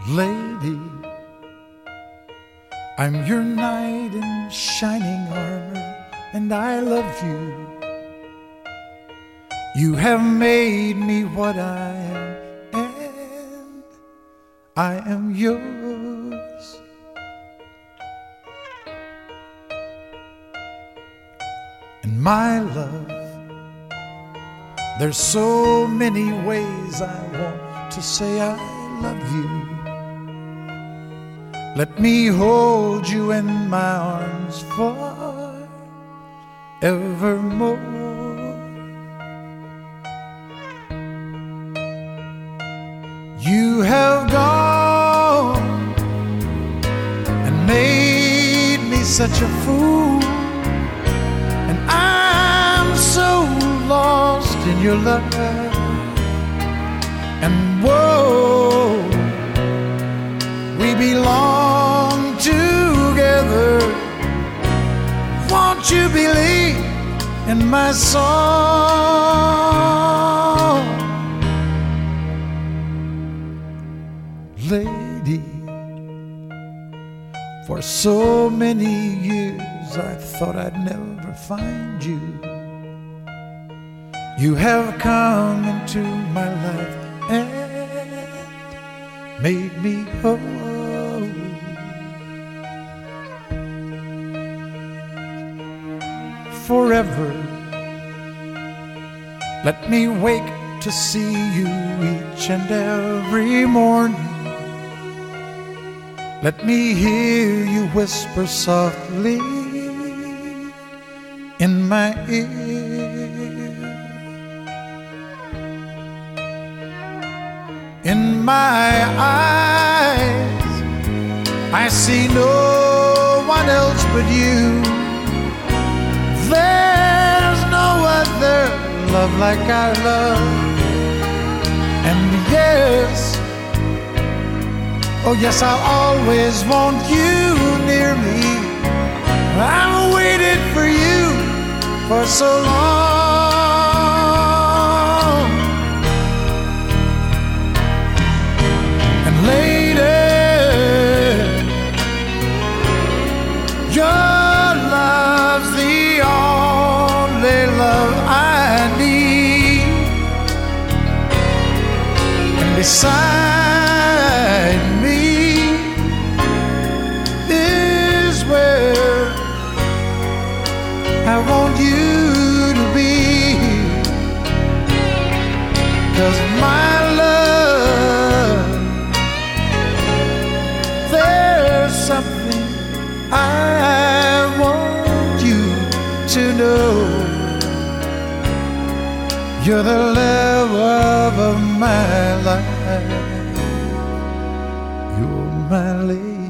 Lady, I'm your knight in shining armor, and I love you. You have made me what I am, and I am yours. And my love, there's so many ways I want to say I love you. Let me hold you in my arms forevermore. You have gone and made me such a fool, and I'm so lost in your love. And whoa, we belong together. Won't you believe in my song? Lady, for so many years I thought I'd never find you. You have come into my life and made me whole. Forever, let me wake to see you each and every morning. Let me hear you whisper softly in my ear. In my eyes, I see no one else but you. There's no other love like our love. And yes, oh yes, I'll always want you near me. I've waited for you for so long. And lady, your love's the only love I need. And beside me is where I want you to be. 'Cause my love, there's something I want you to know. You're the love of my life. You're my lady.